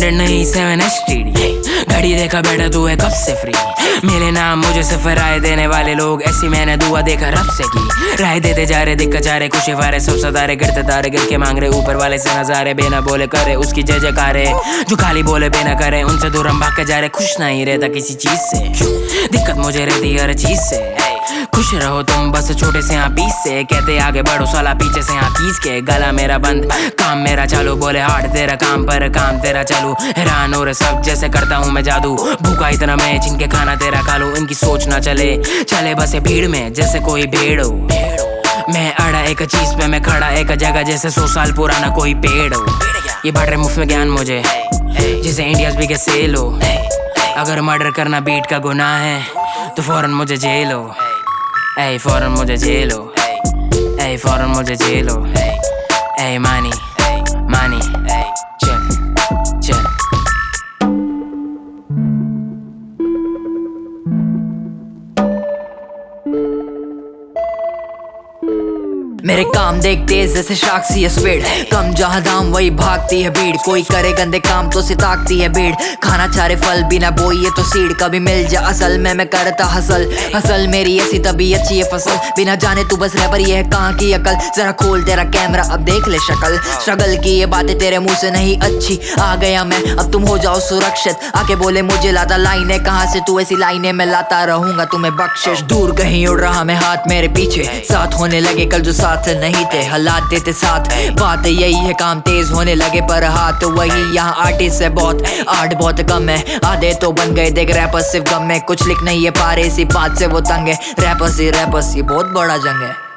600 नहीं 7 STD। घड़ी देखा बैठा तू है कब से फ्री, मिले नाम मुझे सिर्फ राय देने वाले लोग, ऐसी मैंने दुआ देखा रब से की। राय देते जा रहे दिक्कत जा रहे खुशी फारे सब सदारे, गिरते तारे गिर के मांग रहे ऊपर वाले से नजारे, बिना बोले करे उसकी जय जयकारे, जो खाली बोले बिना करे उनसे दूर हम भाग के जा रहे, खुश नहीं रहता किसी चीज से, दिक्कत मुझे रहती हर चीज से। खुश रहो तुम बस छोटे से यहाँ पीस से, कहते आगे बढ़ो साला पीछे से यहाँ खींच के, गला मेरा बंद काम मेरा चालू, बोले हार्ड तेरा काम पर काम तेरा चालू, हैरान हो रहे सब जैसे करता हूँ मैं जादू, भूखा इतना मैं जिनके खाना तेरा खा लूं, इनकी सोच ना चले चले बस भीड़ में जैसे कोई भेड़ हो, मैं अड़ा एक चीज पे मैं खड़ा एक जगह जैसे 100 साल पुराना कोई पेड़ हो, ये बांट रहे मुफ्त में ज्ञान मुझे जैसे इंडियाज भी के सेल हो, अगर मर्डर करना बीट का गुनाह है तो फौरन मुझे जेल हो, ऐ फौरन मुझे जेल हो, ऐ फौरन मुझे जेल हो, ऐ मानी मानी चल चल। मेरे काम देख तेज जैसे शार्क सी है स्पीड, कम जहाँ दाम वही भागती है भीड़, कोई करे गंदे काम तो सिताकती है भीड़, खाना चारे फल बिना बोइए तो सीड, कभी मिल जा असल में मैं करता हसल, हसल मेरी ऐसी तभी अच्छी है फसल, बिना जाने तू बस रैपर ये है कहाँ की अकल, जरा खोल तेरा कैमरा अब देख ले शक्ल, स्ट्रगल की ये बातें तेरे मुंह से नहीं अच्छी, आ गया मैं अब तुम हो जाओ सुरक्षित, आके बोले मुझे लाता लाइने कहाँ से तू, ऐसी लाइने मैं लाता रहूंगा तुम्हें बख्शिश, दूर कहीं उड़ रहा मैं हाथ मेरे पीछे, साथ होने लगे कल जो साथ नहीं थे हालात देते साथ, बात यही है काम तेज होने लगे पर हाथ वही, यहाँ आर्टिस्ट है बहुत आर्ट बहुत कम है, आधे तो बन गए देख रैपर्स सिर्फ गम में, कुछ लिख नहीं है पारे इसी बात से वो तंग है, रैपर्स ही बहुत बड़ा जंग है।